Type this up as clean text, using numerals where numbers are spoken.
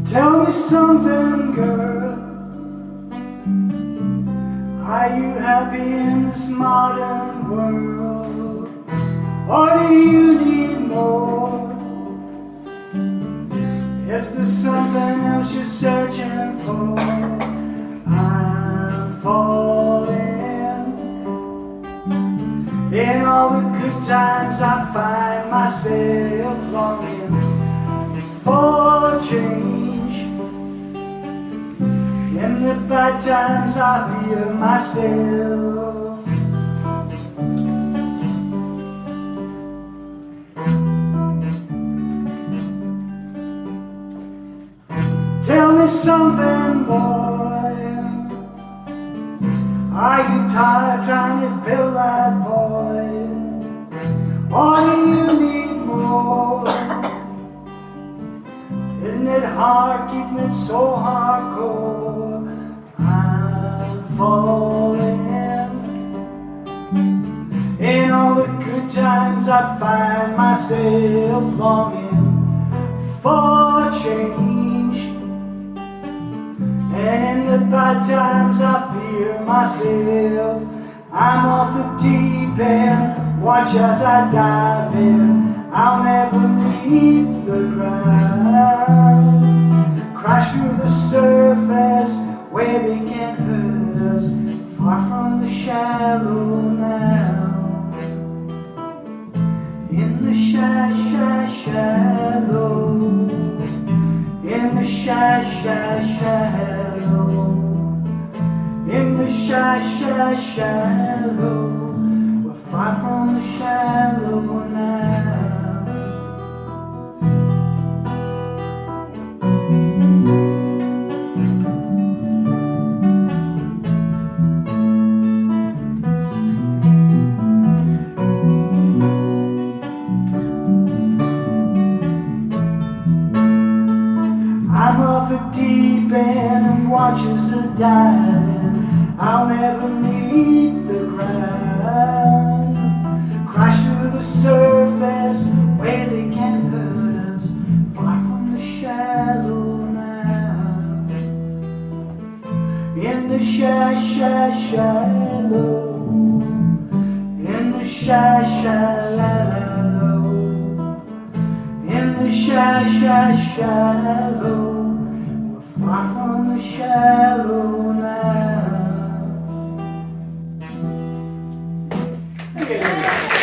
Tell me something, girl. Are you happy in this modern world? Or do you need more? Is there something else you're searching for? I'm falling. In all the good times I find myself longing for change. In the bad times I fear myself. Tell me something, boy. Are you tired trying to fill that void? Or do you need more? Isn't it hard keeping it so hardcore? I'm falling. In all the good times I find myself longing for change. And in the bad times I fear myself. I'm off the deep end, watch as I dive in. I'll never leave the ground. Crash through the surface where they can't hurt us. Far from the shallow now. In the shallow. In the shallow. In the shallow. We're far from the shallow now. I'm off the deep end and watches her diving. I'll never meet the ground. Crash through the surface where they can't hurt us. Far from the shallow now. In the shallow. In the shallow. In the shallow. Far from the shallow now. Okay.